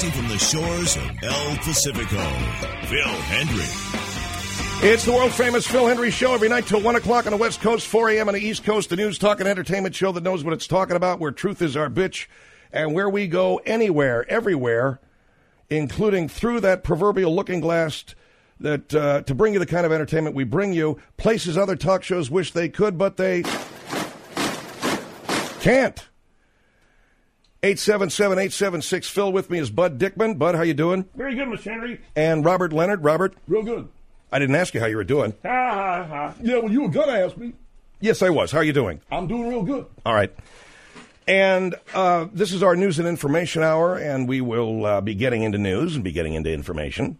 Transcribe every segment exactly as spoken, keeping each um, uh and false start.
Broadcasting from the shores of El Pacifico, Phil Hendry. It's the world-famous Phil Hendry Show every night till one o'clock on the West Coast, four a.m. on the East Coast, the news, talk, and entertainment show that knows what it's talking about, where truth is our bitch, and where we go anywhere, everywhere, including through that proverbial looking glass that uh, to bring you the kind of entertainment we bring you, places other talk shows wish they could, but they can't. eight seven seven, eight seven six, Phil. With me is Bud Dickman. Bud, how you doing? Very good, Mister Henry. And Robert Leonard. Robert? Real good. I didn't ask you how you were doing. Ha, ha, ha. Yeah, well, you were going to ask me. Yes, I was. How are you doing? I'm doing real good. All right. And uh, this is our news and information hour, and we will uh, be getting into news and be getting into information.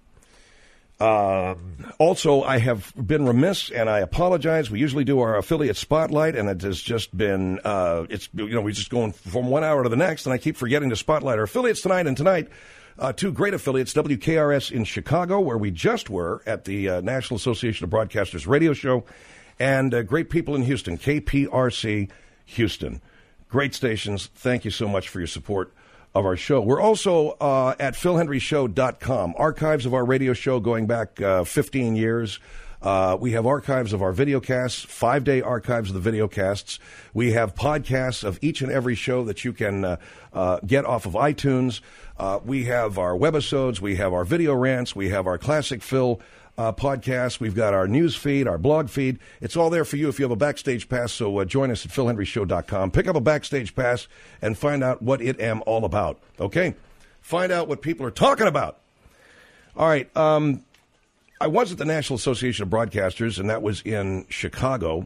Uh, also, I have been remiss, and I apologize. We usually do our affiliate spotlight, and it has just been, uh, it's you know, we're just going from one hour to the next, and I keep forgetting to spotlight our affiliates tonight. And tonight, uh, two great affiliates, W K R S in Chicago, where we just were at the uh, National Association of Broadcasters radio show, and uh, great people in Houston, K P R C Houston. Great stations. Thank you so much for your support of our show. We're also uh, at phil hendry show dot com. Archives of our radio show going back uh, fifteen years. Uh, we have archives of our videocasts, five-day archives of the videocasts. We have podcasts of each and every show that you can uh, uh, get off of iTunes. Uh, we have our webisodes. We have our video rants. We have our Classic Phil Uh, podcast. We've got our news feed, our blog feed. It's all there for you if you have a Backstage Pass, so uh, join us at phil hendry show dot com. Pick up a Backstage Pass and find out what it am all about, okay? Find out what people are talking about. All right, um, I was at the National Association of Broadcasters, and that was in Chicago,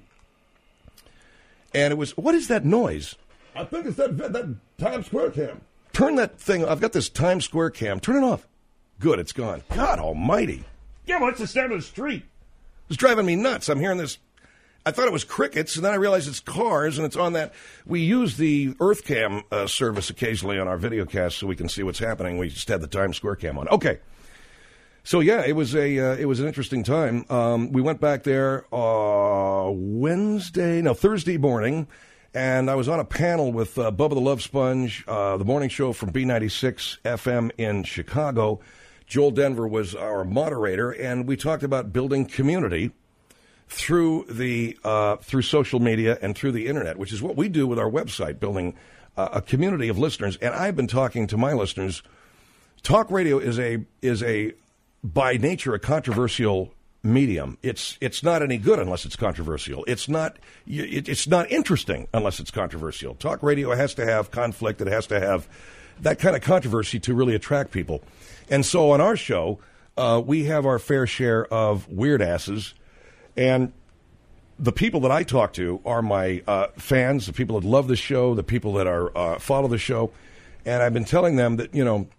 and it was, what is that noise? I think it's that, that Times Square cam. Turn that thing, I've got this Times Square cam. Turn it off. Good, it's gone. God almighty. Yeah, well, it's the sound of the street. It's driving me nuts. I'm hearing this. I thought it was crickets, and then I realized it's cars, and it's on that. We use the EarthCam uh, service occasionally on our videocast so we can see what's happening. We just had the Times Square cam on. Okay. So, yeah, it was a uh, it was an interesting time. Um, we went back there uh, Wednesday, no, Thursday morning, and I was on a panel with uh, Bubba the Love Sponge, uh, the morning show from B ninety-six F M in Chicago. Joel Denver was our moderator, and we talked about building community through the uh, through social media and through the internet, which is what we do with our website, building uh, a community of listeners. And I've been talking to my listeners. Talk radio is a is a by nature a controversial medium. It's it's not any good unless it's controversial. It's not it, it's not interesting unless it's controversial. Talk radio has to have conflict. It has to have that kind of controversy to really attract people. And so on our show, uh, we have our fair share of weird asses. And the people that I talk to are my uh, fans, the people that love the show, the people that are uh, follow the show. And I've been telling them that, you know,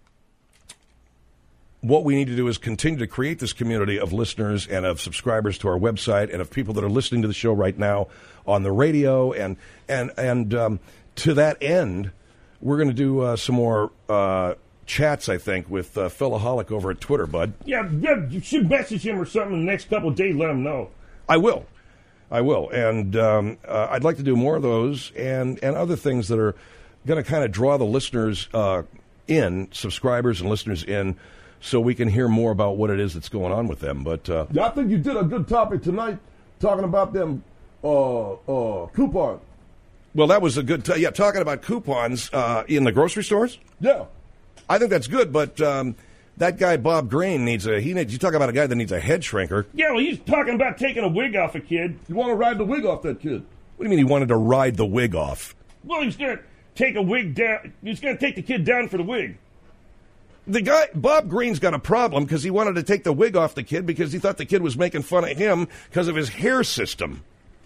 what we need to do is continue to create this community of listeners and of subscribers to our website and of people that are listening to the show right now on the radio. And, and, and um, to that end, we're going to do uh, some more uh chats, I think, with uh, Philaholic over at Twitter, Bud. Yeah, yeah, you should message him or something in the next couple of days, let him know. I will. I will. And um, uh, I'd like to do more of those and, and other things that are going to kind of draw the listeners uh, in, subscribers and listeners in, so we can hear more about what it is that's going on with them. But uh, yeah, I think you did a good topic tonight talking about them uh, uh, coupons. Well, that was a good, t- yeah, talking about coupons uh, in the grocery stores? Yeah. I think that's good, but um, that guy Bob Green needs a. He needs. You talk about a guy that needs a head shrinker. Yeah, well, he's talking about taking a wig off a kid. You want to ride the wig off that kid? What do you mean he wanted to ride the wig off? Well, he's going to take a wig down. He's going to take the kid down for the wig. The guy Bob Green's got a problem because he wanted to take the wig off the kid because he thought the kid was making fun of him because of his hair system.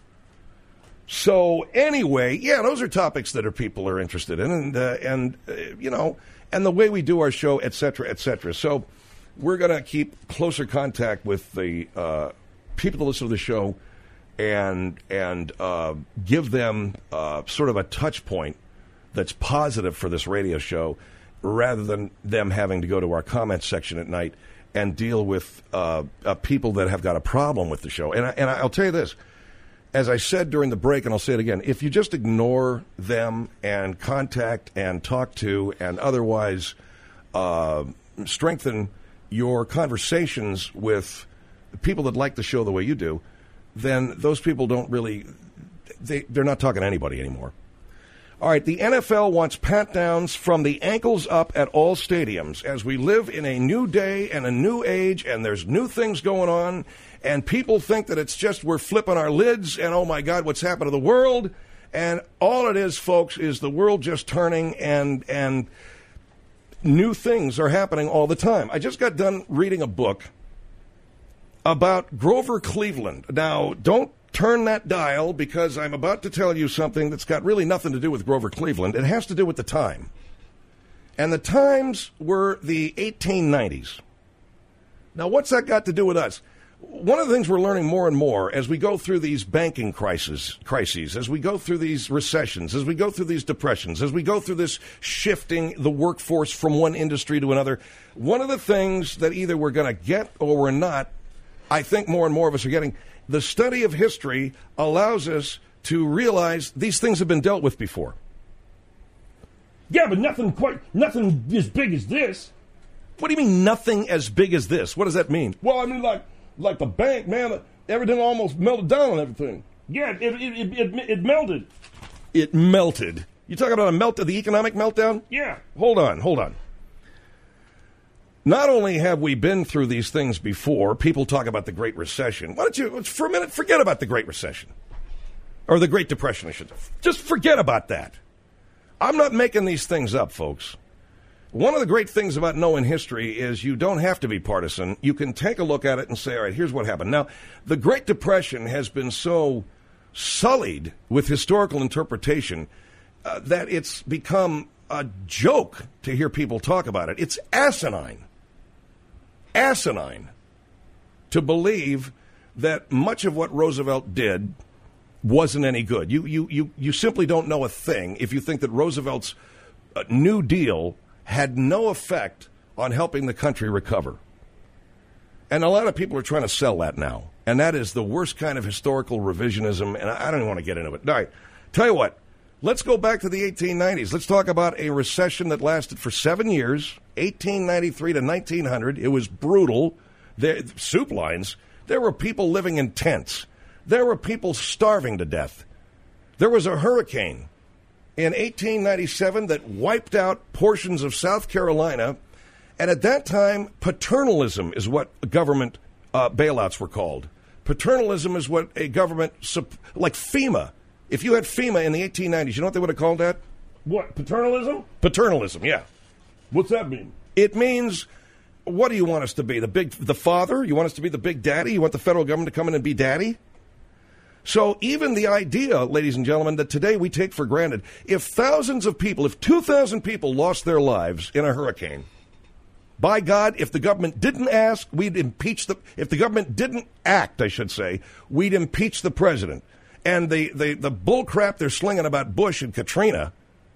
So anyway, yeah, those are topics that are people are interested in, and uh, and uh, you know. And the way we do our show, et cetera, et cetera. So we're going to keep closer contact with the uh, people that listen to the show and and uh, give them uh, sort of a touch point that's positive for this radio show rather than them having to go to our comments section at night and deal with uh, uh, people that have got a problem with the show. And, I, and I'll tell you this. As I said during the break, and I'll say it again, if you just ignore them and contact and talk to and otherwise uh, strengthen your conversations with people that like the show the way you do, then those people don't really, they, they're not talking to anybody anymore. All right, the N F L wants pat-downs from the ankles up at all stadiums as we live in a new day and a new age, and there's new things going on, and people think that it's just we're flipping our lids, and oh my God, what's happened to the world? And all it is, folks, is the world just turning, and and new things are happening all the time. I just got done reading a book about Grover Cleveland. Now, don't turn that dial, because I'm about to tell you something that's got really nothing to do with Grover Cleveland. It has to do with the time. And the times were the eighteen nineties. Now, what's that got to do with us? One of the things we're learning more and more as we go through these banking crises, crises, as we go through these recessions, as we go through these depressions, as we go through this shifting the workforce from one industry to another, one of the things that either we're going to get or we're not, I think more and more of us are getting, the study of history allows us to realize these things have been dealt with before. Yeah, but nothing quite, nothing as big as this. What do you mean, nothing as big as this? What does that mean? Well, I mean, like, like the bank, man, everything almost melted down and everything. Yeah, it it, it, it, it melted. It melted. You talking about a melt of the economic meltdown? Yeah. Hold on, hold on. Not only have we been through these things before, people talk about the Great Recession. Why don't you, for a minute, forget about the Great Recession. Or the Great Depression, I should say. Just forget about that. I'm not making these things up, folks. One of the great things about knowing history is you don't have to be partisan. You can take a look at it and say, all right, here's what happened. Now, the Great Depression has been so sullied with historical interpretation uh, that it's become a joke to hear people talk about it. It's asinine. asinine to believe that much of what Roosevelt did wasn't any good. You you you you simply don't know a thing if you think that Roosevelt's uh, New Deal had no effect on helping the country recover. And a lot of people are trying to sell that now. And that is the worst kind of historical revisionism, and I, I don't even want to get into it. All right, tell you what. Let's go back to the eighteen nineties. Let's talk about a recession that lasted for seven years, eighteen ninety-three to nineteen hundred. It was brutal. There, soup lines. There were people living in tents. There were people starving to death. There was a hurricane in eighteen ninety-seven that wiped out portions of South Carolina. And at that time, paternalism is what government uh, bailouts were called. Paternalism is what a government, like FEMA. If you had FEMA in the eighteen nineties, you know what they would have called that? What, paternalism? Paternalism, yeah. What's that mean? It means, what do you want us to be? The big, the father? You want us to be the big daddy? You want the federal government to come in and be daddy? So even the idea, ladies and gentlemen, that today we take for granted, if thousands of people, if two thousand people lost their lives in a hurricane, by God, if the government didn't ask, we'd impeach the, if the government didn't act, I should say, we'd impeach the president. And the, the, the bull crap they're slinging about Bush and Katrina,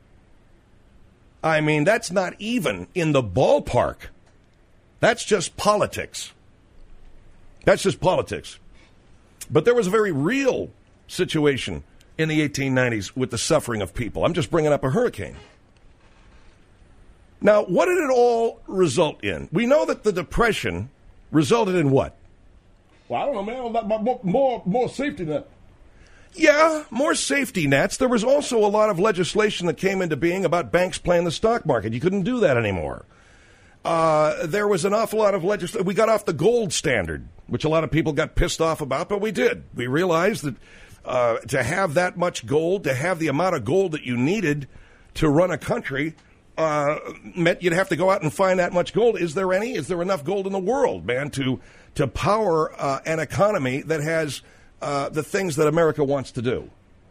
I mean, that's not even in the ballpark. That's just politics. That's just politics. But there was a very real situation in the eighteen nineties with the suffering of people. I'm just bringing up a hurricane. Now, what did it all result in? We know that the Depression resulted in what? Well, I don't know, man. More, more, more safety net. Yeah, more safety nets. There was also a lot of legislation that came into being about banks playing the stock market. You couldn't do that anymore. Uh, there was an awful lot of legislation. We got off the gold standard, which a lot of people got pissed off about, but we did. We realized that uh, to have that much gold, to have the amount of gold that you needed to run a country, uh, meant you'd have to go out and find that much gold. Is there any? Is there enough gold in the world, man, to, to power uh, an economy that has Uh, the things that America wants to do?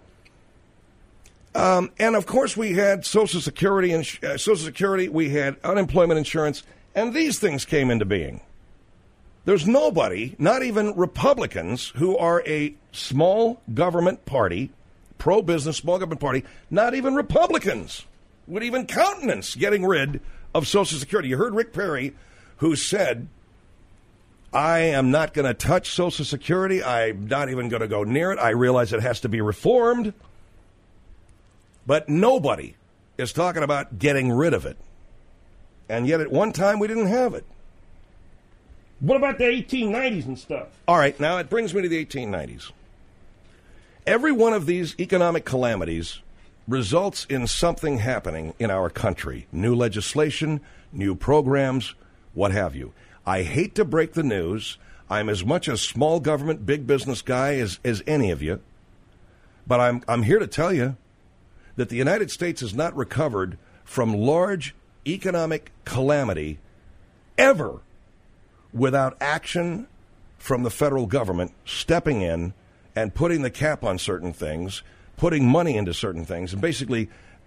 Um, and, of course, we had Social Security, and uh, Social Security, we had unemployment insurance, and these things came into being. There's nobody, not even Republicans, who are a small government party, pro-business, small government party, not even Republicans would even countenance getting rid of Social Security. You heard Rick Perry, who said, I am not going to touch Social Security. I'm not even going to go near it. I realize it has to be reformed. But nobody is talking about getting rid of it. And yet at one time we didn't have it. What about the eighteen nineties and stuff? All right, now it brings me to the eighteen nineties. Every one of these economic calamities results in something happening in our country. New legislation, new programs, what have you. I hate to break the news. I'm as much a small government, big business guy as, as any of you. But I'm I'm here to tell you that the United States has not recovered from large economic calamity ever without action from the federal government stepping in and putting the cap on certain things, putting money into certain things, and basically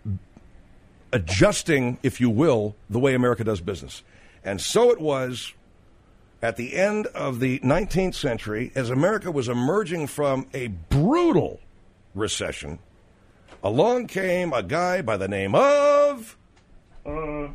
adjusting, if you will, the way America does business. And so it was at the end of the nineteenth century, as America was emerging from a brutal recession, along came a guy by the name of Uh,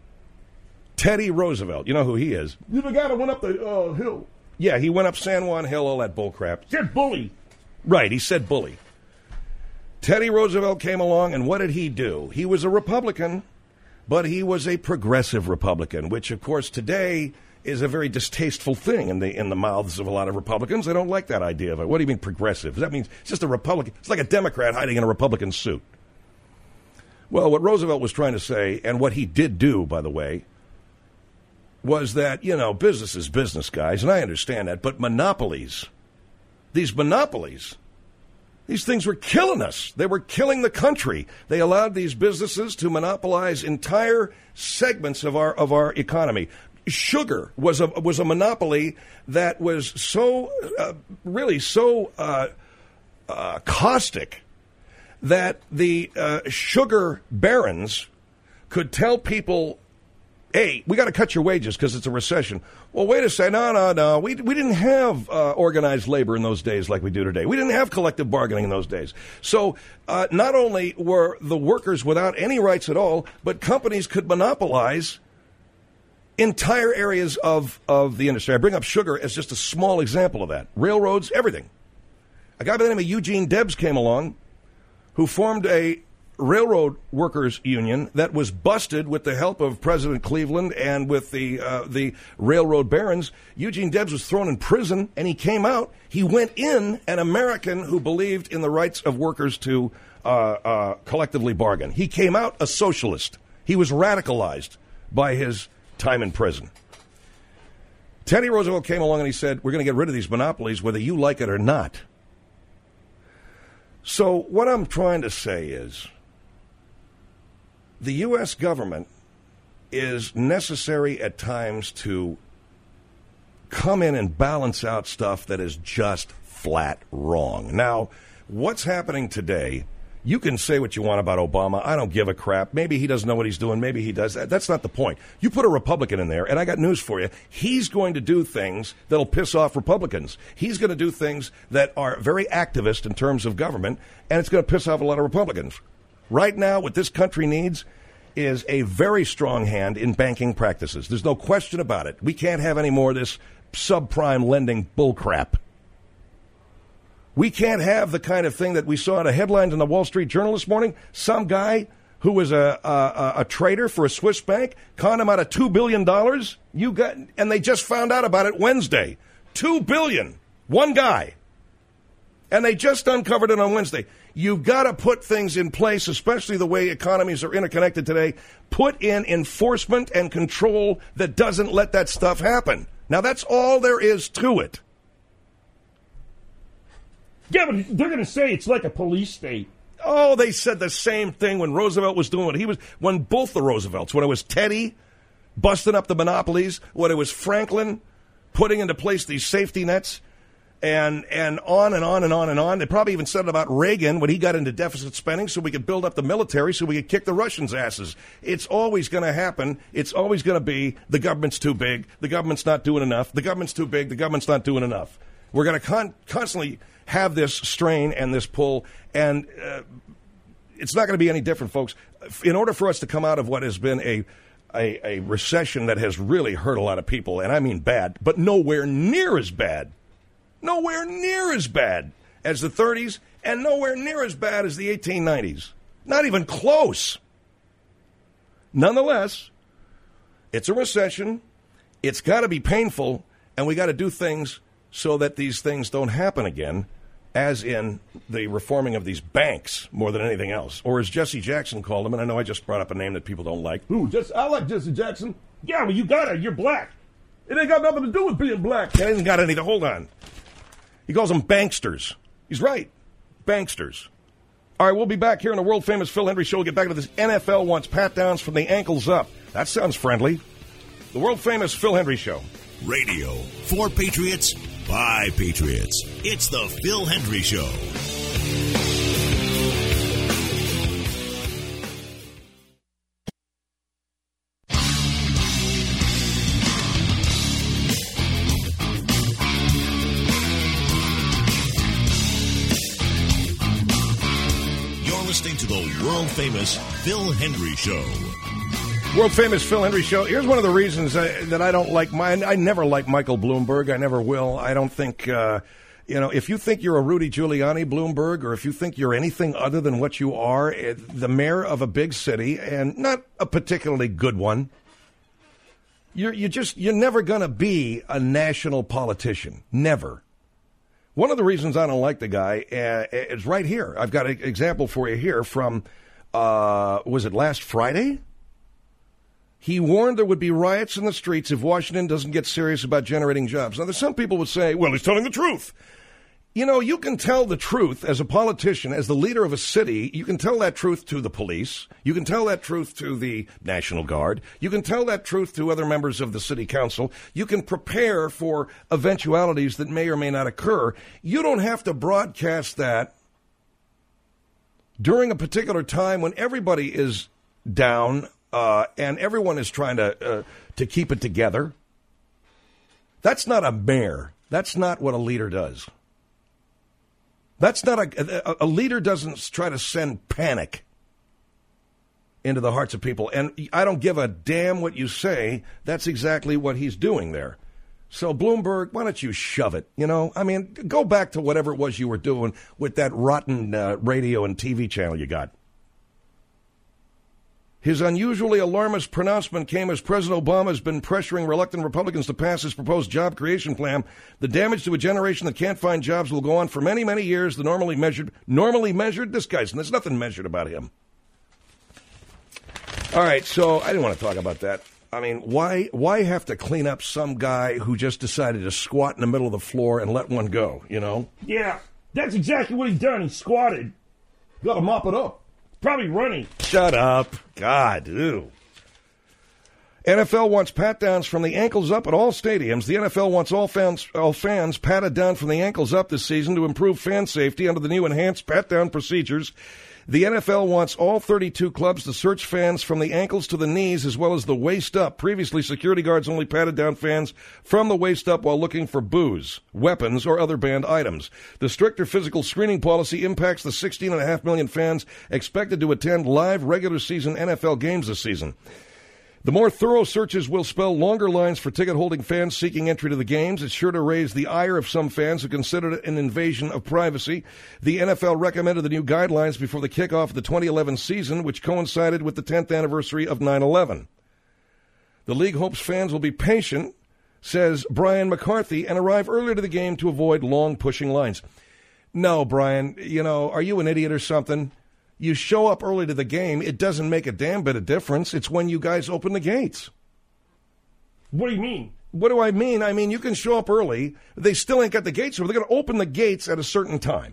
Teddy Roosevelt. You know who he is? You the guy that went up the uh, hill. Yeah, he went up San Juan Hill, all that bullcrap. said bully. Right, he said bully. Teddy Roosevelt came along, and what did he do? He was a Republican, but he was a progressive Republican, which, of course, today is a very distasteful thing in the in the mouths of a lot of Republicans. They don't like that idea of it. What do you mean progressive? That means it's just a Republican. It's like a Democrat hiding in a Republican suit. Well, what Roosevelt was trying to say, and what he did do, by the way, was that, you know, business is business, guys, and I understand that, but monopolies, these monopolies, these things were killing us. They were killing the country. They allowed these businesses to monopolize entire segments of our of our economy. Sugar was a was a monopoly that was so uh, really so uh, uh, caustic that the uh, sugar barons could tell people, hey, we got to cut your wages because it's a recession. Well, wait a second. No, no, no. We, we didn't have uh, organized labor in those days like we do today. We didn't have collective bargaining in those days. So uh, not only were the workers without any rights at all, but companies could monopolize entire areas of, of the industry. I bring up sugar as just a small example of that. Railroads, everything. A guy by the name of Eugene Debs came along who formed a railroad workers union that was busted with the help of President Cleveland and with the uh, the railroad barons. Eugene Debs was thrown in prison, and he came out. He went in an American who believed in the rights of workers to uh, uh, collectively bargain. He came out a socialist. He was radicalized by his time in prison. Teddy Roosevelt came along and he said, we're going to get rid of these monopolies whether you like it or not. So what I'm trying to say is, the U S government is necessary at times to come in and balance out stuff that is just flat wrong. Now, what's happening today, you can say what you want about Obama. I don't give a crap. Maybe he doesn't know what he's doing. Maybe he does. That's not the point. You put a Republican in there, and I got news for you. He's going to do things that'll piss off Republicans. He's going to do things that are very activist in terms of government, and it's going to piss off a lot of Republicans. Right now, what this country needs is a very strong hand in banking practices. There's no question about it. We can't have any more of this subprime lending bullcrap. We can't have the kind of thing that we saw in a headline in the Wall Street Journal this morning. Some guy who was a a, a trader for a Swiss bank conned him out of two billion dollars. You got, and they just found out about it Wednesday. Two billion dollars. One guy. And they just uncovered it on Wednesday. You've got to put things in place, especially the way economies are interconnected today. Put in enforcement and control that doesn't let that stuff happen. Now, that's all there is to it. Yeah, but they're going to say it's like a police state. Oh, they said the same thing when Roosevelt was doing what he was, when both the Roosevelts, when it was Teddy busting up the monopolies, when it was Franklin putting into place these safety nets, and and on and on and on and on. They probably even said it about Reagan when he got into deficit spending so we could build up the military so we could kick the Russians' asses. It's always going to happen. It's always going to be the government's too big, the government's not doing enough, the government's too big, the government's not doing enough. We're going to con- constantly have this strain and this pull, and uh, it's not going to be any different, folks. In order for us to come out of what has been a, a a recession that has really hurt a lot of people, and I mean bad, but nowhere near as bad, nowhere near as bad as the thirties, and nowhere near as bad as the eighteen nineties. Not even close. Nonetheless, It's a recession. It's got to be painful, and we got to do things so that these things don't happen again, as in the reforming of these banks more than anything else. Or as Jesse Jackson called them, and I know I just brought up a name that people don't like. Who? Jesse, I like Jesse Jackson. Yeah, well, you got it. You're black. It ain't got nothing to do with being black. It hasn't got anything. Hold on. He calls them banksters. He's right. Banksters. All right, we'll be back here on the world-famous Phil Hendry Show. We'll get back to this. N F L wants pat-downs from the ankles up. That sounds friendly. The world-famous Phil Hendry Show. Radio for Patriots by Patriots. It's the Phil Hendry Show. You're listening to the world-famous Phil Hendry Show. World famous Phil Hendry Show. Here's one of the reasons I, that I don't like my. I never like Michael Bloomberg. I never will. I don't think. Uh, you know, if you think you're a Rudy Giuliani Bloomberg, or if you think you're anything other than what you are, the mayor of a big city, and not a particularly good one, you're you just you're never going to be a national politician. Never. One of the reasons I don't like the guy uh, is right here. I've got an example for you here from. Uh, was it last Friday? He warned there would be riots in the streets if Washington doesn't get serious about generating jobs. Now, there's some people would say, well, he's telling the truth. You know, you can tell the truth as a politician, as the leader of a city. You can tell that truth to the police. You can tell that truth to the National Guard. You can tell that truth to other members of the city council. You can prepare for eventualities that may or may not occur. You don't have to broadcast that during a particular time when everybody is down. Uh, and everyone is trying to uh, to keep it together. That's not a mayor. That's not what a leader does. That's not a, a a leader doesn't try to send panic into the hearts of people. And I don't give a damn what you say. That's exactly what he's doing there. So Bloomberg, why don't you shove it? You know, I mean, go back to whatever it was you were doing with that rotten uh, radio and T V channel you got. His unusually alarmist pronouncement came as President Obama has been pressuring reluctant Republicans to pass his proposed job creation plan. The damage to a generation that can't find jobs will go on for many, many years. The normally measured, normally measured, this guy's, and there's nothing measured about him. All right, so I didn't want to talk about that. I mean, why, why have to clean up some guy who just decided to squat in the middle of the floor and let one go, you know? Yeah, that's exactly what he done. He squatted. Got to mop it up. Probably running. Shut up. God, ew. N F L wants pat-downs from the ankles up at all stadiums. The N F L wants all fans, all fans patted down from the ankles up this season to improve fan safety under the new enhanced pat-down procedures. The N F L wants all thirty-two clubs to search fans from the ankles to the knees as well as the waist up. Previously, security guards only patted down fans from the waist up while looking for booze, weapons, or other banned items. The stricter physical screening policy impacts the sixteen point five million fans expected to attend live regular season N F L games this season. The more thorough searches will spell longer lines for ticket-holding fans seeking entry to the games. It's sure to raise the ire of some fans who consider it an invasion of privacy. The N F L recommended the new guidelines before the kickoff of the twenty eleven season, which coincided with the tenth anniversary of nine eleven. The league hopes fans will be patient, says Brian McCarthy, and arrive earlier to the game to avoid long pushing lines. No, Brian, you know, are you an idiot or something? You show up early to the game, it doesn't make a damn bit of difference. It's when you guys open the gates. What do you mean? What do I mean? I mean, you can show up early. They still ain't got the gates, so they're going to open the gates at a certain time.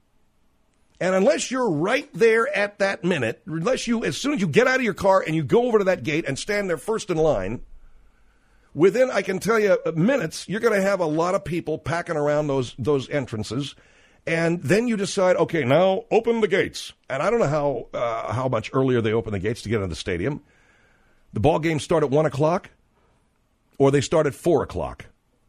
And unless you're right there at that minute, unless you, as soon as you get out of your car and you go over to that gate and stand there first in line, within, I can tell you, minutes, you're going to have a lot of people packing around those those entrances. And then you decide, okay, now open the gates. And I don't know how uh, how much earlier they open the gates to get into the stadium. The ball games start at one o'clock, or they start at four o'clock.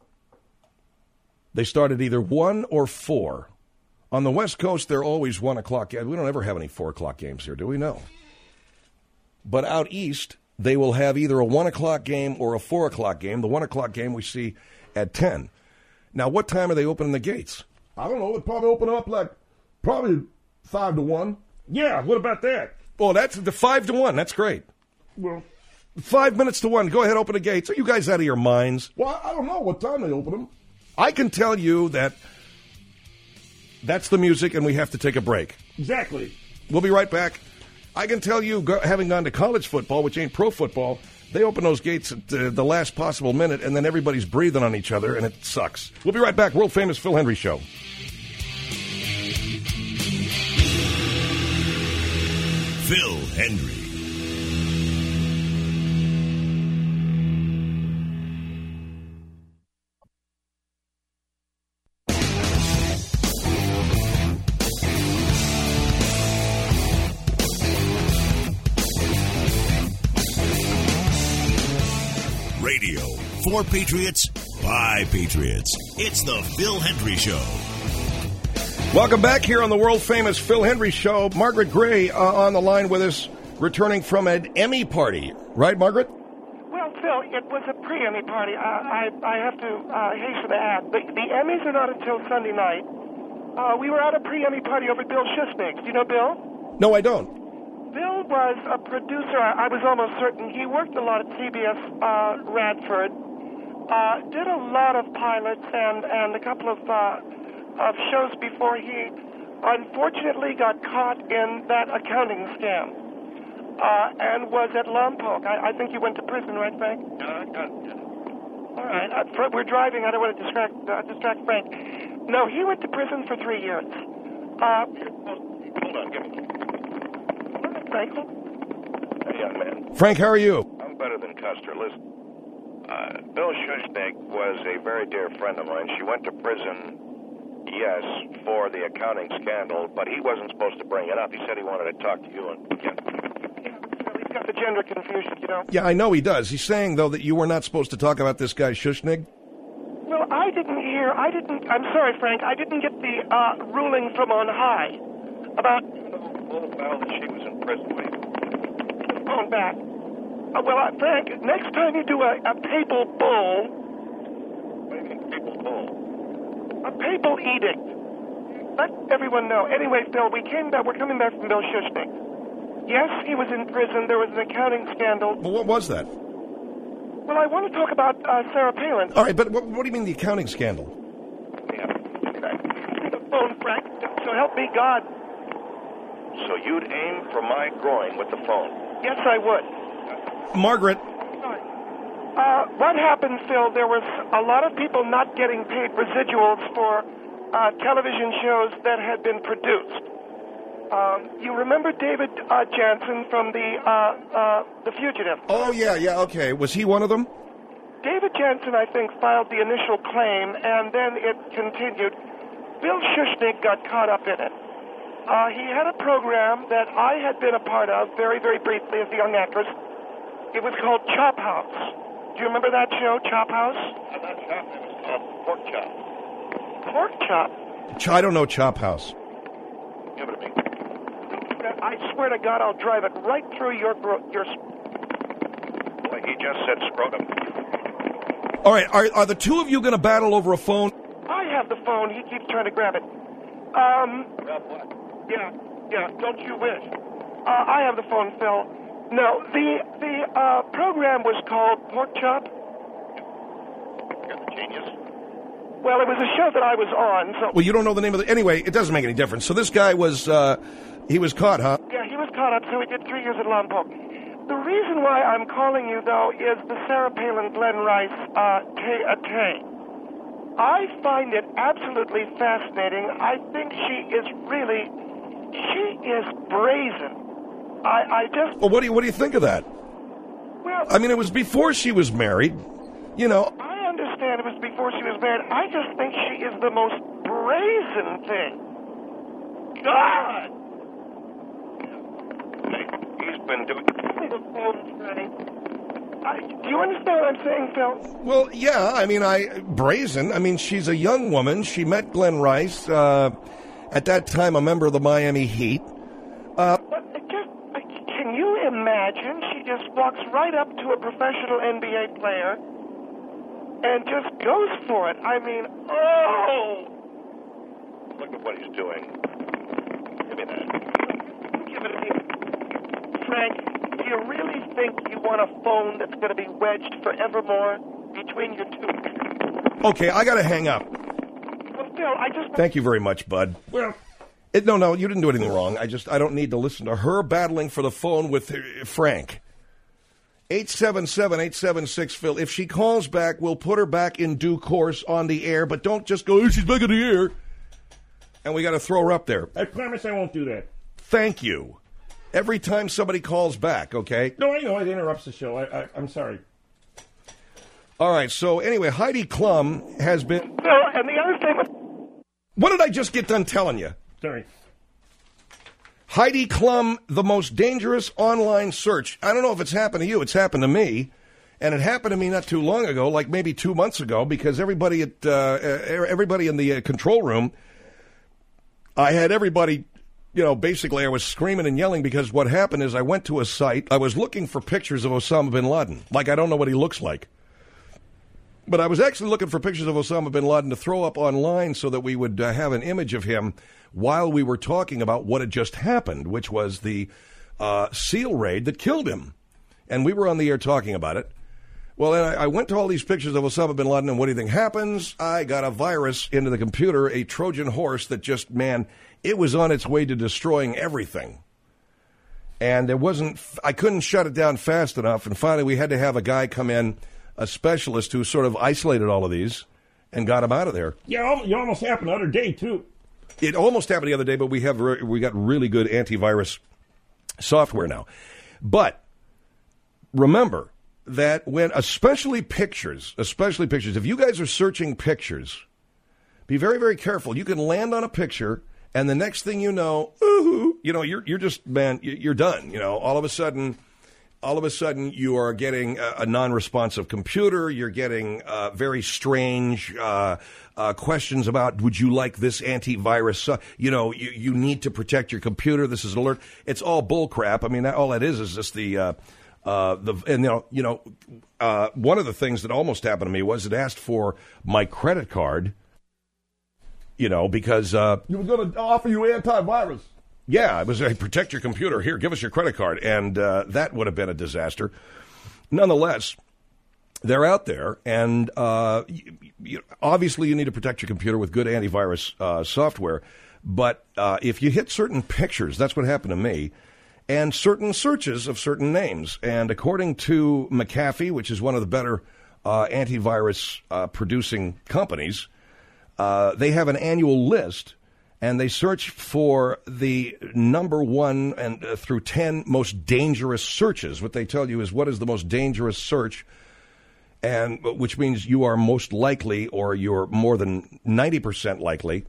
They start at either one or four. On the West Coast, they're always one o'clock. We don't ever have any four o'clock games here, do we? No. But out east, they will have either a one o'clock game or a four o'clock game. The one o'clock game we see at ten. Now, what time are they opening the gates? I don't know. It'll probably open up like probably five to one. Yeah, what about that? Well, that's the five to one. That's great. Well, Five minutes to one. Go ahead, open the gates. Are you guys out of your minds? Well, I don't know what time they open them. I can tell you that that's the music, and we have to take a break. Exactly. We'll be right back. I can tell you, go, having gone to college football, which ain't pro football, they open those gates at uh, the last possible minute, and then everybody's breathing on each other, and it sucks. We'll be right back. World famous Phil Hendrie Show. Phil Hendrie. Radio for Patriots by Patriots. It's the Phil Hendrie Show. Welcome back here on the world-famous Phil Hendrie Show. Margaret Gray uh, on the line with us, returning from an Emmy party. Right, Margaret? Well, Phil, it was a pre-Emmy party. I, I, I have to uh, hasten to add. The, the Emmys are not until Sunday night. Uh, we were at a pre-Emmy party over Bill Schuschnigg. Do you know Bill? No, I don't. Bill was a producer. I, I was almost certain. He worked a lot at C B S uh, Radford. Uh, did a lot of pilots and, and a couple of... Uh, of shows before he unfortunately got caught in that accounting scam uh, and was at Lompoc. I, I think he went to prison, right, Frank? Uh, no. All right. Uh, Fr- we're driving. I don't want to distract uh, distract Frank. No, he went to prison for three years. Uh, Hold on, give me. Frank? Hey, young man. Frank, how are you? I'm better than Custer. Listen, uh, Bill Schuschnigg was a very dear friend of mine. She went to prison... Yes, for the accounting scandal, but he wasn't supposed to bring it up. He said he wanted to talk to you. And yeah. Yeah, he's got the gender confusion, you know. Yeah, I know he does. He's saying, though, that you were not supposed to talk about this guy, Schuschnigg. Well, I didn't hear, I didn't, I'm sorry, Frank, I didn't get the uh, ruling from on high about... Oh, well, that she was in prison. Wait. Phone back. Uh, well, uh, Frank, next time you do a, a papal bull... What do you mean, papal bull? A papal edict. Let everyone know. Anyway, Phil, we came back. We're coming back from Bill Schuschnigg. Yes, he was in prison. There was an accounting scandal. Well, what was that? Well, I want to talk about uh, Sarah Palin. All right, but what, what do you mean the accounting scandal? Yeah. The phone, Frank. So help me God. So you'd aim for my groin with the phone? Yes, I would. Margaret. Uh, what happened, Phil, there was a lot of people not getting paid residuals for uh, television shows that had been produced. Um, you remember David uh, Jansen from the uh, uh, The Fugitive? Oh, yeah, yeah, okay. Was he one of them? David Jansen, I think, filed the initial claim, and then it continued. Bill Schuschnigg got caught up in it. Uh, he had a program that I had been a part of very, very briefly as a young actress. It was called Chop House. Do you remember that show, Chop House? Uh, not chop, it was called pork chop. Pork chop? Ch- I don't know Chop House. Give it to me. I swear to God, I'll drive it right through your... Gro- your Well, he just said scrotum. All right, are, are the two of you going to battle over a phone? I have the phone. He keeps trying to grab it. Um, Grab what? yeah, yeah, don't you wish. Uh, I have the phone, Phil. No, the the uh, program was called Pork Chop. You're the genius. Well, it was a show that I was on, so... Well, you don't know the name of the... Anyway, it doesn't make any difference. So this guy was, uh, he was caught, huh? Yeah, he was caught up, so he did three years at Lompoc. The reason why I'm calling you, though, is the Sarah Palin Glenn Rice uh, tay-a-tay. I find it absolutely fascinating. I think she is really... She is brazen. I, I just... Well, what do you what do you think of that? Well, I mean, it was before she was married. You know, I understand it was before she was married. I just think she is the most brazen thing. God! Hey, he's been doing... The phone's ready. I, do you understand what I'm saying, Phil? well, yeah. I mean, I brazen. I mean, she's a young woman. She met Glenn Rice, uh, at that time a member of the Miami Heat. Uh, But it just, can you imagine? She just walks right up to a professional N B A player and just goes for it. I mean, oh! Look at what he's doing. Give me that. Give it to me. Frank, do you really think you want a phone that's going to be wedged forevermore between your two? Okay, I got to hang up. Well, Phil, I just... Thank you very much, bud. Well, it, no, no, you didn't do anything wrong. I just, I don't need to listen to her battling for the phone with uh, Frank. eight seven seven, eight seven six, Phil. If she calls back, we'll put her back in due course on the air, but don't just go, oh, she's back in the air. And we got to throw her up there. I promise I won't do that. Thank you. Every time somebody calls back, okay? No, I know it interrupts the show. I, I, I'm sorry. All right, so anyway, Heidi Klum has been... Phil, and the other thing was... What did I just get done telling you? Sorry. Heidi Klum, the most dangerous online search. I don't know if it's happened to you. It's happened to me. And it happened to me not too long ago, like maybe two months ago, because everybody at uh, everybody in the uh, control room, I had everybody, you know, basically I was screaming and yelling because what happened is I went to a site. I was looking for pictures of Osama bin Laden. Like, I don't know what he looks like. But I was actually looking for pictures of Osama bin Laden to throw up online so that we would uh, have an image of him while we were talking about what had just happened, which was the uh, SEAL raid that killed him. And we were on the air talking about it. Well, and I, I went to all these pictures of Osama bin Laden, and what do you think happens? I got a virus into the computer, a Trojan horse that just, man, it was on its way to destroying everything. And there wasn't, I couldn't shut it down fast enough, and finally we had to have a guy come in, a specialist who sort of isolated all of these and got him out of there. Yeah, it almost happened the other day, too. It almost happened the other day, but we have we got really good antivirus software now. But remember that when, especially pictures, especially pictures, if you guys are searching pictures, be very, very careful. You can land on a picture, and the next thing you know, ooh, you know, you're you're just, man, you're done. You know, all of a sudden... All of a sudden, you are getting a, a non-responsive computer. You're getting uh, very strange uh, uh, questions about, would you like this antivirus? Uh, you know, you, you need to protect your computer. This is an alert. It's all bull crap. I mean, that, all that is is just the, uh, uh, the and, you know, you know uh, one of the things that almost happened to me was it asked for my credit card, you know, because... Uh, you were going to offer you antivirus. Yeah, it was a protect your computer. Here, give us your credit card. And uh, that would have been a disaster. Nonetheless, they're out there. And uh, you, you, obviously, you need to protect your computer with good antivirus uh, software. But uh, if you hit certain pictures, that's what happened to me, and certain searches of certain names. And according to McAfee, which is one of the better uh, antivirus uh, producing companies, uh, they have an annual list. And they search for the number one and uh, through ten most dangerous searches. What they tell you is what is the most dangerous search, and which means you are most likely, or you're more than ninety percent likely.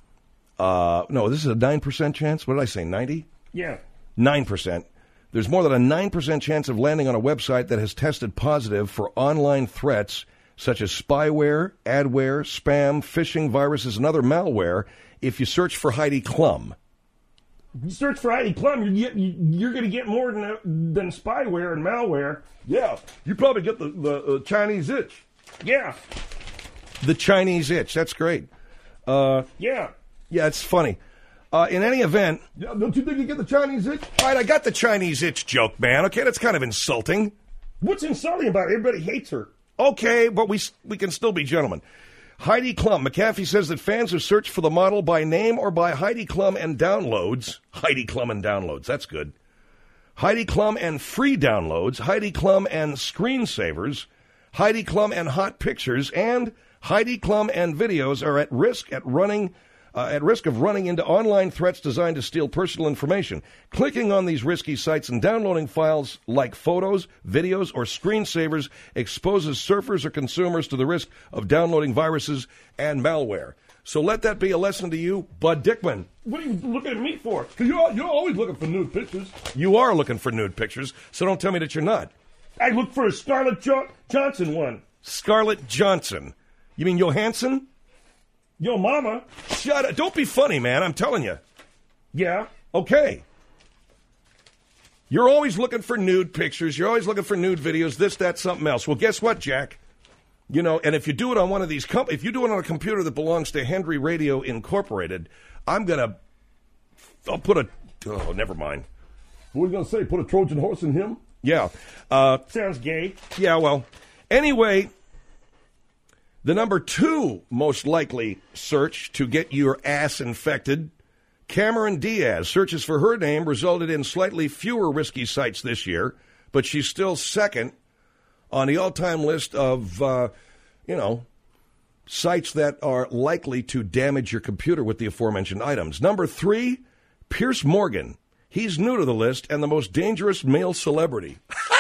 Uh, no, this is a nine percent chance. What did I say, ninety? Yeah. nine percent. There's more than a nine percent chance of landing on a website that has tested positive for online threats such as spyware, adware, spam, phishing, viruses, and other malware. If you search for Heidi Klum. You search for Heidi Klum, you get, you, you're going to get more than than spyware and malware. Yeah, you probably get the, the uh, Chinese itch. Yeah. The Chinese itch. That's great. Uh, yeah. Yeah, it's funny. Uh, in any event... Yeah, don't you think you get the Chinese itch? All right, I got the Chinese itch joke, man. Okay, that's kind of insulting. What's insulting about it? Everybody hates her. Okay, but we we can still be gentlemen. Heidi Klum. McAfee says that fans have searched for the model by name or by Heidi Klum and downloads. Heidi Klum and downloads. That's good. Heidi Klum and free downloads. Heidi Klum and screensavers. Heidi Klum and hot pictures. And Heidi Klum and videos are at risk at running... Uh, at risk of running into online threats designed to steal personal information. Clicking on these risky sites and downloading files like photos, videos, or screensavers exposes surfers or consumers to the risk of downloading viruses and malware. So let that be a lesson to you, Bud Dickman. What are you looking at me for? Because you're, you're always looking for nude pictures. You are looking for nude pictures, so don't tell me that you're not. I look for a Scarlett jo- Johansson one. Scarlett Johansson. You mean Johansson? Yo, mama. Shut up. Don't be funny, man. I'm telling you. Yeah. Okay. You're always looking for nude pictures. You're always looking for nude videos, this, that, something else. Well, guess what, Jack? You know, and if you do it on one of these, com- if you do it on a computer that belongs to Henry Radio Incorporated, I'm going to, I'll put a, oh, never mind. What are you going to say? Put a Trojan horse in him? Yeah. Uh, Sounds gay. yeah, well, anyway, the number two most likely search to get your ass infected, Cameron Diaz. Searches for her name resulted in slightly fewer risky sites this year, but she's still second on the all-time list of, uh, you know, sites that are likely to damage your computer with the aforementioned items. Number three, Pierce Morgan. He's new to the list and the most dangerous male celebrity.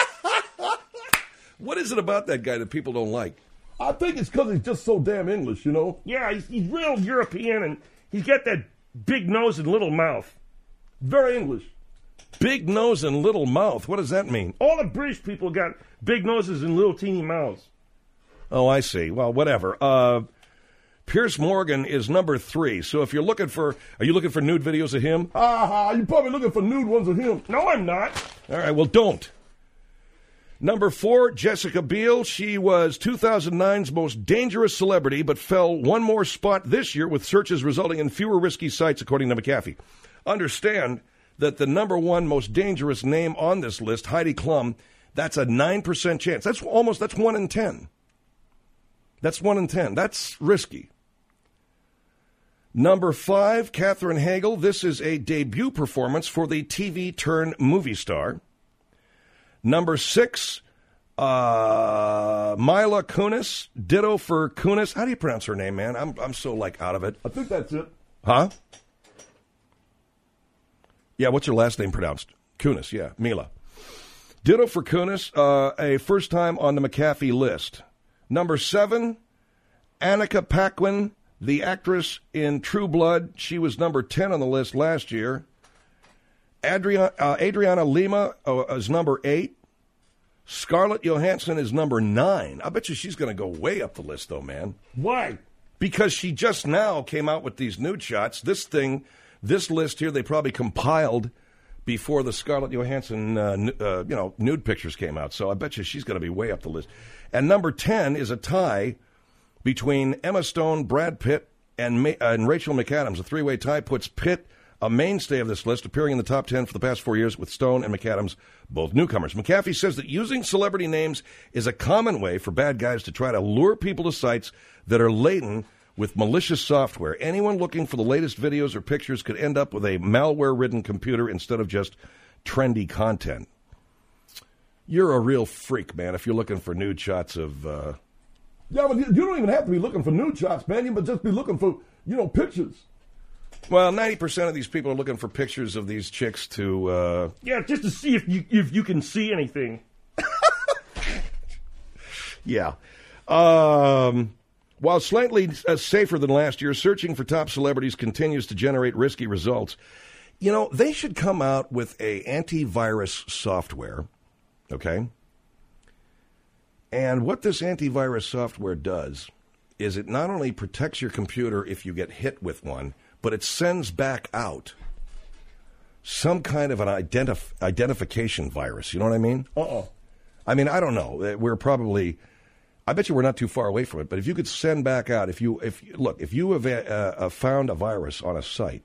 What is it about that guy that people don't like? I think it's because he's just so damn English, you know? Yeah, he's, he's real European, and he's got that big nose and little mouth. Very English. Big nose and little mouth. What does that mean? All the British people got big noses and little teeny mouths. Oh, I see. Well, whatever. Uh, Pierce Morgan is number three. So if you're looking for, are you looking for nude videos of him? Ah, ha, you're probably looking for nude ones of him. No, I'm not. All right, well, don't. Number four, Jessica Biel. She was two thousand nine's most dangerous celebrity, but fell one more spot this year with searches resulting in fewer risky sites, according to McAfee. Understand that the number one most dangerous name on this list, Heidi Klum, that's a nine percent chance. That's almost, that's one in ten. That's one in ten. That's risky. Number five, Katherine Hagel. This is a debut performance for the T V turn movie star. Number six, uh, Mila Kunis. Ditto for Kunis. How do you pronounce her name, man? I'm I'm so like out of it. I think that's it. Huh? Yeah, what's her last name pronounced? Kunis, yeah, Mila. Ditto for Kunis, uh, a first time on the McAfee list. Number seven, Annika Paquin, the actress in True Blood. She was number ten on the list last year. Adriana, uh, Adriana Lima uh, is number eight. Scarlett Johansson is number nine. I bet you she's going to go way up the list, though, man. Why? Because she just now came out with these nude shots. This thing, this list here, they probably compiled before the Scarlett Johansson, uh, n- uh, you know, nude pictures came out. So I bet you she's going to be way up the list. And number ten is a tie between Emma Stone, Brad Pitt, and, Ma- uh, and Rachel McAdams. A three-way tie puts Pitt a mainstay of this list, appearing in the top ten for the past four years with Stone and McAdams, both newcomers. McAfee says that using celebrity names is a common way for bad guys to try to lure people to sites that are laden with malicious software. Anyone looking for the latest videos or pictures could end up with a malware-ridden computer instead of just trendy content. You're a real freak, man, if you're looking for nude shots of... Uh... Yeah, but you you don't even have to be looking for nude shots, man. You but just be looking for, you know, pictures. Well, ninety percent of these people are looking for pictures of these chicks to... Uh... Yeah, just to see if you if you can see anything. Yeah. Um, while slightly uh, safer than last year, searching for top celebrities continues to generate risky results. You know, they should come out with a antivirus software, okay? And what this antivirus software does is it not only protects your computer if you get hit with one, but it sends back out some kind of an identif- identification virus. You know what I mean? Uh-uh. I mean, I don't know. We're probably... I bet you we're not too far away from it, but if you could send back out, if you, if look, if you have uh, uh, found a virus on a site,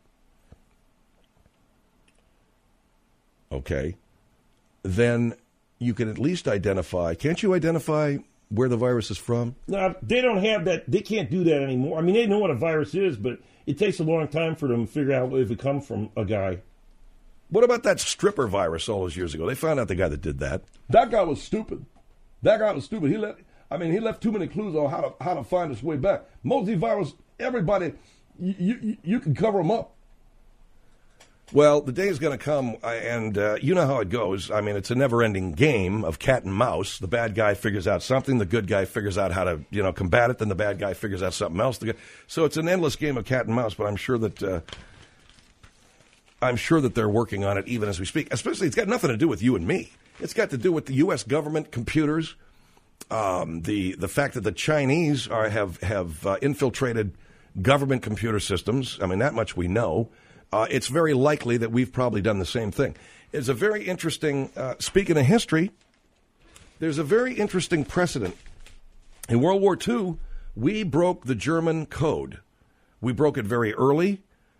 okay, then you can at least identify, can't you identify where the virus is from? No, they don't have that. They can't do that anymore. I mean, they know what a virus is, but it takes a long time for them to figure out if it comes from a guy. What about that stripper virus all those years ago? They found out the guy that did that. That guy was stupid. That guy was stupid. He let... I mean, he left too many clues on how to how to find his way back. Most of these viruses, everybody, you, you, you can cover them up. Well, the day is going to come, and uh, you know how it goes. I mean, it's a never-ending game of cat and mouse. The bad guy figures out something. The good guy figures out how to, you know, combat it. Then the bad guy figures out something else. So it's an endless game of cat and mouse, but I'm sure that... Uh, I'm sure that they're working on it even as we speak. Especially, it's got nothing to do with you and me. It's got to do with the U S government computers. Um, the the fact that the Chinese are have have uh, infiltrated government computer systems, I mean, that much we know. Uh, it's very likely that we've probably done the same thing. It's a very interesting, uh, speaking of history, there's a very interesting precedent. In World War Two, we broke the German code. We broke it very early,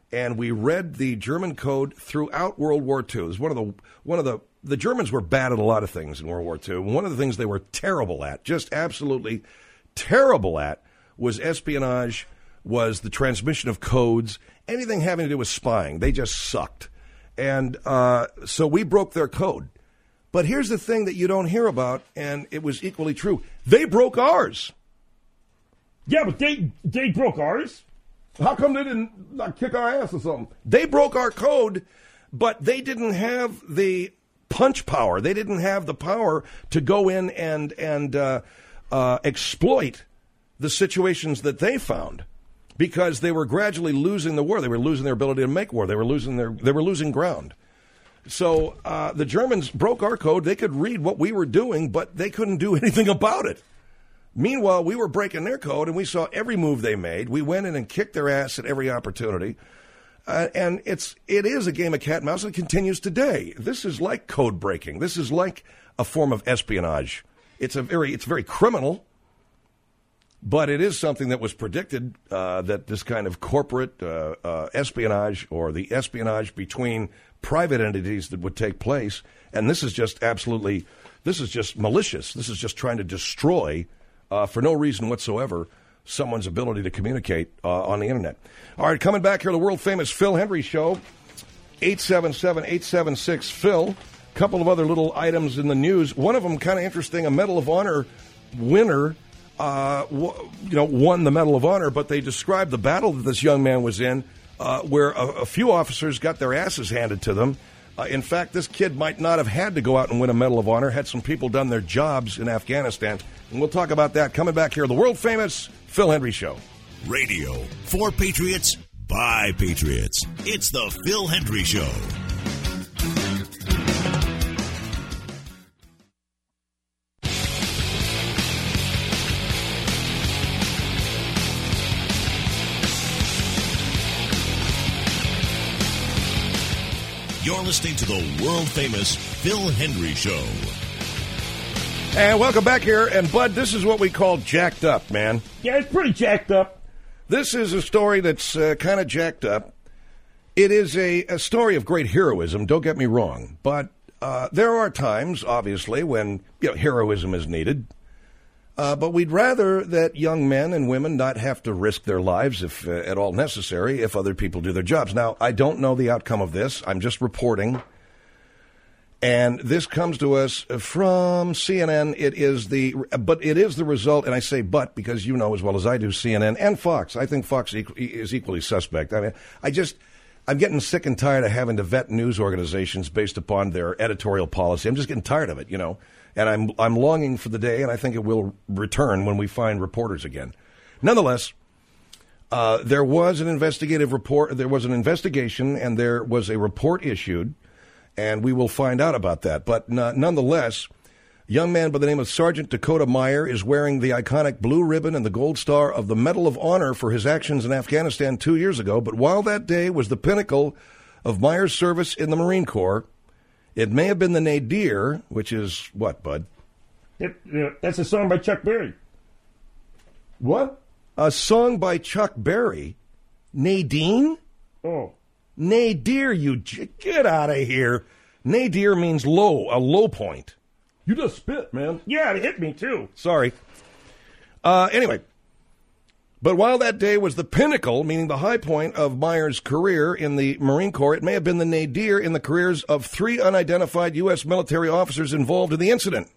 and we read the German code throughout World War Two. It was one of the one of the the Germans were bad at a lot of things in World War Two. One of the things they were terrible at, just absolutely terrible at, was espionage, was the transmission of codes, anything having to do with spying. They just sucked. And uh, so we broke their code. But here's the thing that you don't hear about, and it was equally true. They broke ours. Yeah, but they they broke ours. How come they didn't like, kick our ass or something? They broke our code, but they didn't have the punch power. They didn't have the power to go in and, and uh, uh, exploit the situations that they found, because they were gradually losing the war. They were losing their ability to make war. They were losing their they were losing ground. So uh, the Germans broke our code. They could read what we were doing, but they couldn't do anything about it. Meanwhile, we were breaking their code, and we saw every move they made. We went in and kicked their ass at every opportunity. Uh, and it's it is a game of cat and mouse, and it continues today. This is like code breaking. This is like a form of espionage. It's a very it's very criminal. But it is something that was predicted, uh, that this kind of corporate uh, uh, espionage, or the espionage between private entities, that would take place. And this is just absolutely, this is just malicious. This is just trying to destroy, uh, for no reason whatsoever, someone's ability to communicate uh, on the Internet. All right, coming back here, the world-famous Phil Hendrie Show, eight seven seven, eight seven six, Phil. A couple of other little items in the news. One of them kind of interesting, a Medal of Honor winner Uh, w- you know, won the Medal of Honor, but they described the battle that this young man was in, uh, where a, a few officers got their asses handed to them. Uh, in fact, this kid might not have had to go out and win a Medal of Honor had some people done their jobs in Afghanistan. And we'll talk about that coming back here, the world-famous Phil Hendrie Show. Radio for Patriots, by Patriots. It's the Phil Hendrie Show. You're listening to the world-famous Phil Hendrie Show. And welcome back here. And, Bud, this is what we call jacked up, man. Yeah, it's pretty jacked up. This is a story that's uh, kind of jacked up. It is a, a story of great heroism, don't get me wrong. But uh, there are times, obviously, when you know, heroism is needed. Uh, but we'd rather that young men and women not have to risk their lives, if uh, at all necessary, if other people do their jobs. Now, I don't know the outcome of this. I'm just reporting. And this comes to us from C N N. It is the, but it is the result, and I say but because you know as well as I do C N N and Fox. I think Fox is equally suspect. I mean, I just, I'm getting sick and tired of having to vet news organizations based upon their editorial policy. I'm just getting tired of it, you know. And I'm I'm longing for the day, and I think it will return when we find reporters again. Nonetheless, uh, there was an investigative report. There was an investigation, and there was a report issued, and we will find out about that. But n- nonetheless, a young man by the name of Sergeant Dakota Meyer is wearing the iconic blue ribbon and the gold star of the Medal of Honor for his actions in Afghanistan two years ago. But while that day was the pinnacle of Meyer's service in the Marine Corps, it may have been the nadir, which is what, Bud? It, uh, that's a song by Chuck Berry. What? A song by Chuck Berry? Nadine? Oh. Nadir, you j- get out of here. Nadir means low, a low point. You just spit, man. Yeah, it hit me, too. Sorry. Uh, anyway. But while that day was the pinnacle, meaning the high point of Meyer's career in the Marine Corps, it may have been the nadir in the careers of three unidentified U S military officers involved in the incident.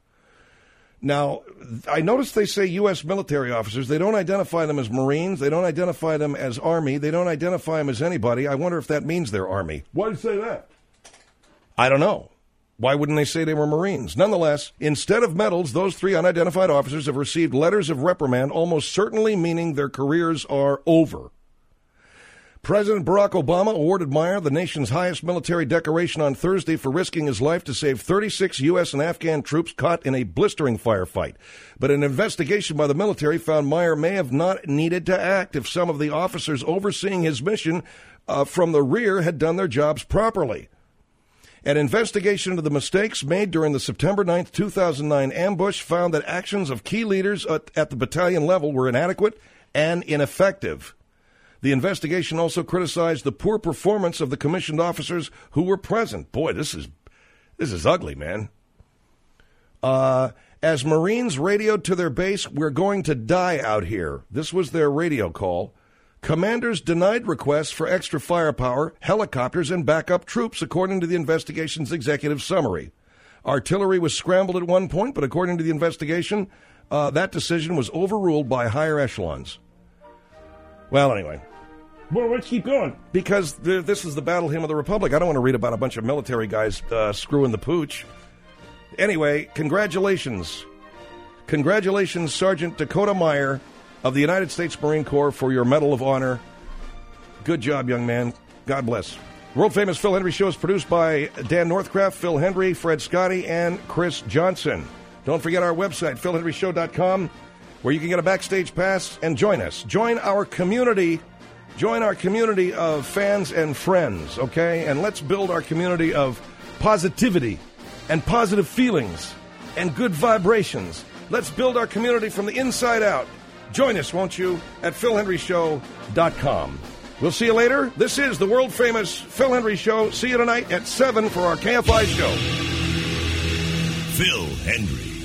Now, I noticed they say U S military officers. They don't identify them as Marines. They don't identify them as Army. They don't identify them as anybody. I wonder if that means they're Army. Why do you say that? I don't know. Why wouldn't they say they were Marines? Nonetheless, instead of medals, those three unidentified officers have received letters of reprimand, almost certainly meaning their careers are over. President Barack Obama awarded Meyer the nation's highest military decoration on Thursday for risking his life to save thirty-six U S and Afghan troops caught in a blistering firefight. But an investigation by the military found Meyer may have not needed to act if some of the officers overseeing his mission uh, from the rear had done their jobs properly. An investigation into the mistakes made during the September ninth, two thousand nine ambush found that actions of key leaders at, at the battalion level were inadequate and ineffective. The investigation also criticized the poor performance of the commissioned officers who were present. Boy, this is this is ugly, man. Uh, as Marines radioed to their base, "We're going to die out here." This was their radio call. Commanders denied requests for extra firepower, helicopters, and backup troops, according to the investigation's executive summary. Artillery was scrambled at one point, but according to the investigation, uh, that decision was overruled by higher echelons. Well, anyway. Well, let's keep going. Because th- this is the battle hymn of the Republic. I don't want to read about a bunch of military guys uh, screwing the pooch. Anyway, congratulations. Congratulations, Sergeant Dakota Meyer of the United States Marine Corps, for your Medal of Honor. Good job, young man. God bless. World-famous Phil Hendrie Show is produced by Dan Northcraft, Phil Hendrie, Fred Scotti, and Chris Johnson. Don't forget our website, phil hendrie show dot com, where you can get a backstage pass and join us. Join our community. Join our community of fans and friends, okay? And let's build our community of positivity and positive feelings and good vibrations. Let's build our community from the inside out. Join us, won't you, at phil hendrie show dot com. We'll see you later. This is the world-famous Phil Hendrie Show. See you tonight at seven for our K F I show. Phil Hendrie.